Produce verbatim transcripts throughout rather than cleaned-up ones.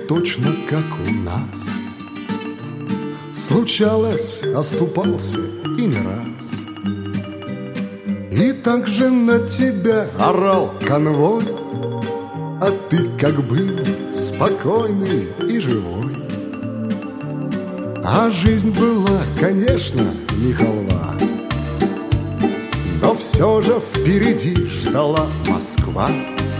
точно как у нас. Случалось, оступался и не раз. И также на тебя орал конвой, а ты как был спокойный и живой. А жизнь была, конечно, не халва, но все же впереди ждала Москва.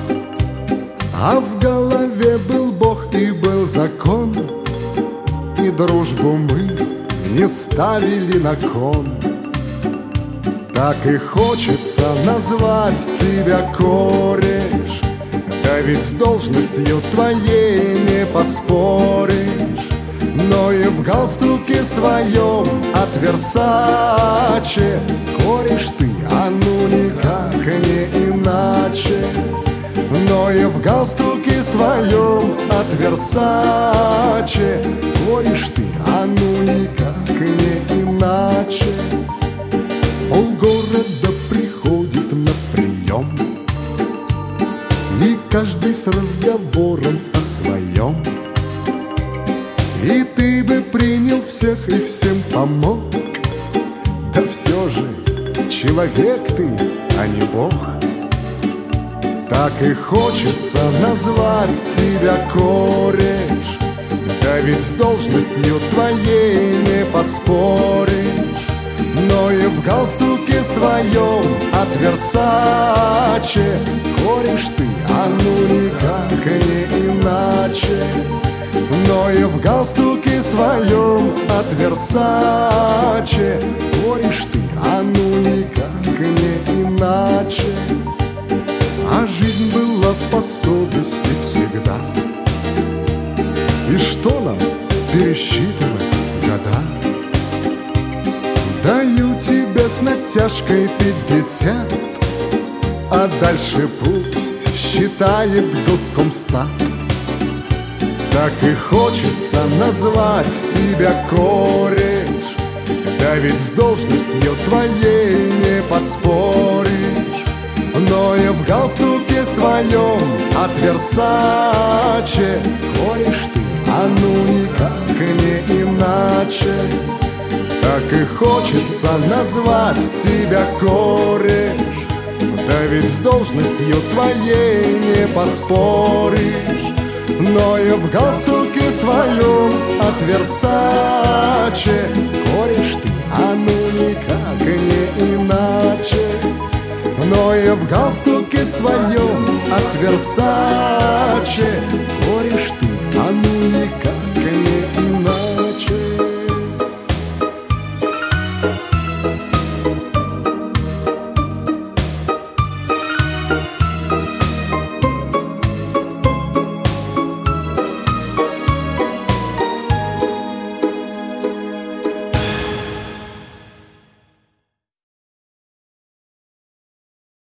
А в голове был Бог и был закон, и дружбу мы не ставили на кон. Так и хочется назвать тебя кореш, да ведь с должностью твоей не поспоришь. Но и в галстуке своем от Версаче кореш ты, а ну никак не иначе. Но и в галстуке своем от Версаче кореш ты, а ну никак не иначе. Полгорода приходит на прием, и каждый с разговором о своем. И ты бы принял всех и всем помог, да все же человек ты, а не Бог. Так и хочется назвать тебя кореш, да ведь с должностью твоей не поспоришь. Но и в галстуке своем от Версаче кореш ты, а ну никак не иначе. Но и в галстуке своем от Версаче кореш ты, а ну никак не иначе. А жизнь была по совести всегда, и что нам пересчитывать года? Даю тебе с натяжкой пятьдесят, а дальше пусть считает Госкомстат. Так и хочется назвать тебя кореш, да ведь с должностью твоей не поспоришь. Но и в галстуке своем от Версаче кореш ты, а ну никак не иначе. Так и хочется назвать тебя кореш, да ведь с должностью твоей не поспоришь. Но и в галстуке своем от Версаче кореш ты, а ну никак не иначе. Но и в галстуке своем от Версаче кореш ты,